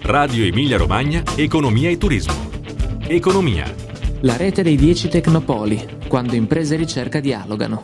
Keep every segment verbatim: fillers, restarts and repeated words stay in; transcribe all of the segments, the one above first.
Radio Emilia Romagna, Economia e Turismo. Economia. La rete dei dieci tecnopoli, quando imprese e ricerca dialogano.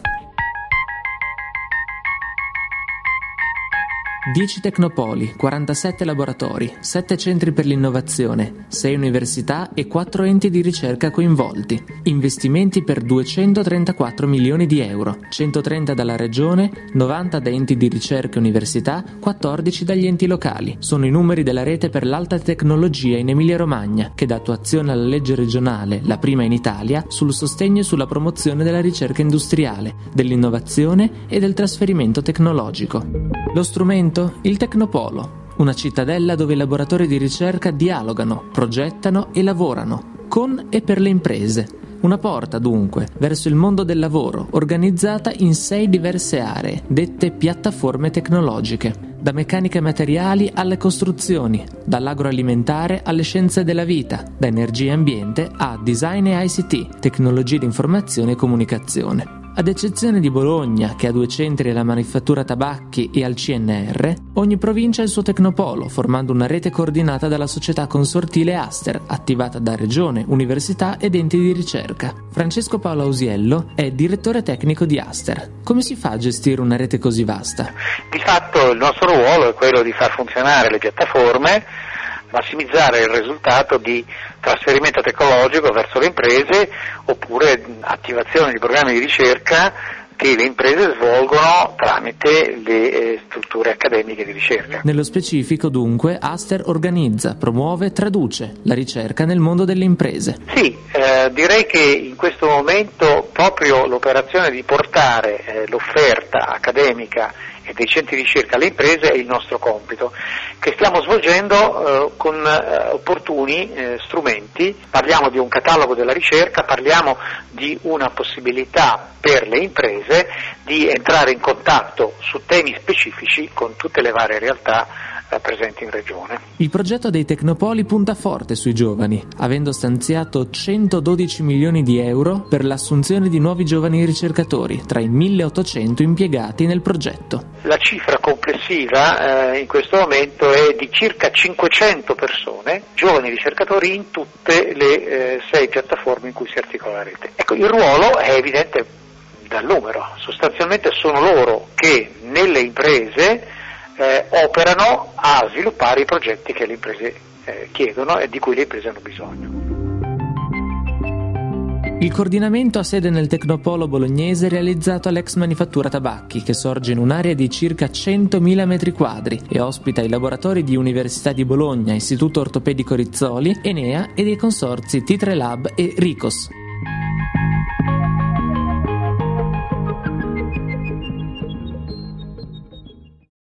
dieci tecnopoli, quarantasette laboratori, sette centri per l'innovazione, sei università e quattro enti di ricerca coinvolti. Investimenti per duecentotrentaquattro milioni di euro, centotrenta dalla regione, novanta da enti di ricerca e università, quattordici dagli enti locali. Sono i numeri della rete per l'alta tecnologia in Emilia-Romagna, che dà attuazione alla legge regionale, la prima in Italia, sul sostegno e sulla promozione della ricerca industriale, dell'innovazione e del trasferimento tecnologico. Lo strumento? Il Tecnopolo, una cittadella dove i laboratori di ricerca dialogano, progettano e lavorano, con e per le imprese. Una porta, dunque, verso il mondo del lavoro, organizzata in sei diverse aree, dette piattaforme tecnologiche. Da meccanica e materiali alle costruzioni, dall'agroalimentare alle scienze della vita, da energia e ambiente a design e I C T, tecnologie di informazione e comunicazione. Ad eccezione di Bologna, che ha due centri alla Manifattura Tabacchi e al C N R, ogni provincia ha il suo tecnopolo, formando una rete coordinata dalla società consortile Aster, attivata da regione, università ed enti di ricerca. Francesco Paolo Ausiello è direttore tecnico di Aster. Come si fa a gestire una rete così vasta? Di fatto il nostro ruolo è quello di far funzionare le piattaforme, massimizzare il risultato di trasferimento tecnologico verso le imprese oppure attivazione di programmi di ricerca che le imprese svolgono tramite le eh, strutture accademiche di ricerca. Nello specifico, dunque, Aster organizza, promuove, traduce la ricerca nel mondo delle imprese. Sì, eh, direi che in questo momento proprio l'operazione di portare eh, l'offerta accademica e dei centri di ricerca alle imprese è il nostro compito, che stiamo svolgendo eh, con eh, opportuni eh, strumenti. Parliamo di un catalogo della ricerca, parliamo di una possibilità per le imprese di entrare in contatto su temi specifici con tutte le varie realtà eh, presenti in regione. Il progetto dei Tecnopoli punta forte sui giovani, avendo stanziato centododici milioni di euro per l'assunzione di nuovi giovani ricercatori, tra i milleottocento impiegati nel progetto. La cifra complessiva eh, in questo momento è di circa cinquecento persone, giovani ricercatori in tutte le eh, sei piattaforme in cui si articola la rete. Ecco, il ruolo è evidente dal numero, sostanzialmente sono loro che nelle imprese eh, operano a sviluppare i progetti che le imprese eh, chiedono e di cui le imprese hanno bisogno. Il coordinamento ha sede nel Tecnopolo bolognese realizzato all'ex Manifattura Tabacchi, che sorge in un'area di circa centomila metri quadri e ospita i laboratori di Università di Bologna, Istituto Ortopedico Rizzoli, Enea e dei consorzi T tre Lab e Ricos.